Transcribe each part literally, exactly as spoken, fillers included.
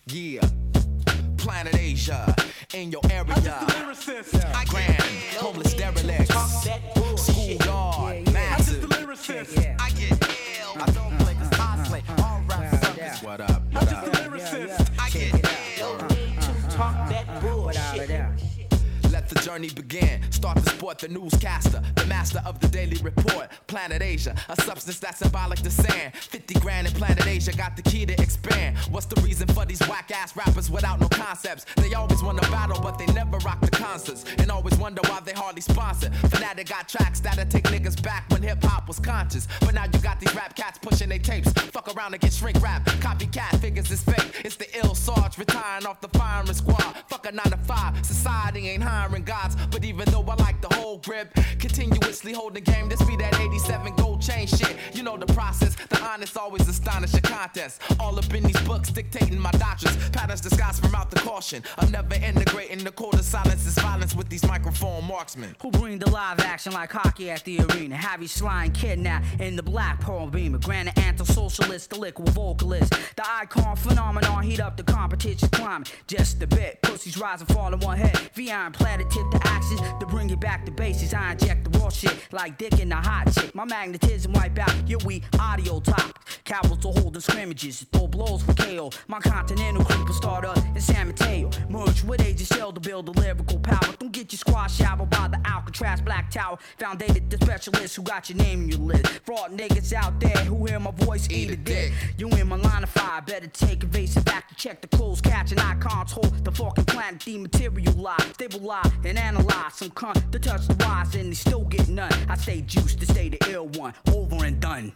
Yeah. Planet Asia, in your area. I'm just a lyricist. I Grand, homeless derelicts. Schoolyard, massive. I'm just a lyricist. Yeah. I get ill. I don't play cause I slay all rap suckers. What up? What I'm just up? a lyricist. I get ill. Don't need to talk that bullshit. Let the journey begin. Start to sport the newscaster, the master of the daily report. Planet Asia, a substance that's symbolic to sand. fifty grand in Planet Asia got the key to expand. What's the reason for these whack ass rappers without no concepts? They always want to battle, but they never rock the concerts. And always wonder why they hardly sponsor. Fanatic got tracks that'll take niggas back when hip hop was conscious. But now you got these rap cats pushing their tapes. Fuck around and get shrink rap. Copycat figures is fake. It's the ill Sarge retiring off the firing squad. Fuck a nine to five. Society ain't hiring gods. But even though I like the whole grip, continuously holding game, this be that eighty-seven gold chain shit. You know the process, the honest always astonish a contest. All up in these books dictating my doctrines. Patterns disguised from out the caution. I'm never integrating the code of silence is violence with these microphone marksmen. Who bring the live action like hockey at the arena? Have you slime kidnapped in the black pearl beamer. Granted anti-socialist, the liquid vocalist. The icon phenomenon heat up the competition climate. Just a bit, pussies rise and fall in one head. V I planet tip the axis to bring it back to basics. I inject the raw shit like dick in the hot chick. My magnetism wipe out your weak audio top. Cowboys to hold the scrimmages, throw blows for K O. My continental creeper starter in San Mateo. Merge with Age of Shell to build the lyrical power. Don't get your squad showered by the Alcatraz Black Tower. Founded the specialists who got your name in your list. Fraud niggas out there who hear my voice eat, eat a dick. dick. You in my line of fire, better take evasive back to check the clothes, catching icons, hold the fucking planet dematerialize, stabilize and analyze some cunt to touch the wise and they still get none. I stay juiced to stay the ill one, over and done.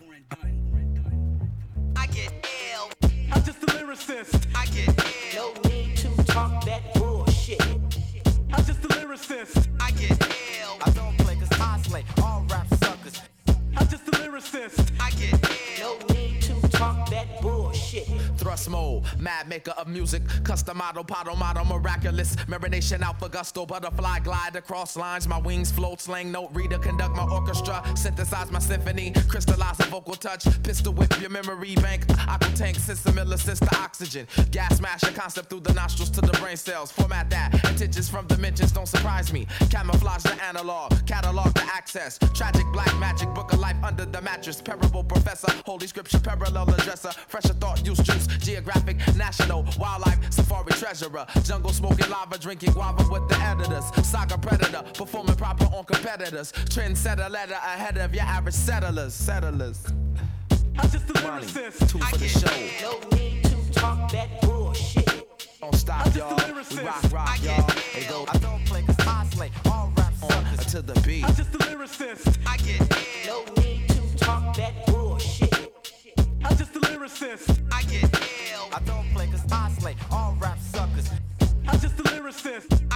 I get ill. I'm just a lyricist. I get ill. No need to talk that bullshit. I'm just a lyricist. I get ill. I don't play cause I slay all rap suckers. I'm just a lyricist. I get ill. No need to talk that bullshit. Thrust mode, mad maker of music, custom model, podo model, miraculous, marination alpha gusto, butterfly glide across lines, my wings float, slang note reader, conduct my orchestra, synthesize my symphony, crystallize a vocal touch, pistol whip your memory bank, aqua tank, system assist to oxygen, gas mash a concept through the nostrils to the brain cells, format that, intentions from dimensions don't surprise me, camouflage the analog, catalog the access, tragic black magic, book of life under the mattress, parable professor, holy scripture parallel addresser, fresher thought use juice, geographic, national, wildlife, safari treasurer, jungle smoking lava, drinking guava with the editors, saga predator, performing proper on competitors, trendsetter letter ahead of your average settlers, settlers. I'm just a lyricist. Two for the show. No need to talk that bullshit. Don't stop, y'all. We rock, rock, y'all. Hey, go. I don't play cause I slay all rap suckers to the beat. I'm just a lyricist. I get ill. No need to talk that bullshit. I'm just a lyricist. I get ill. I don't play cause I slay all rap suckers. I'm just a lyricist.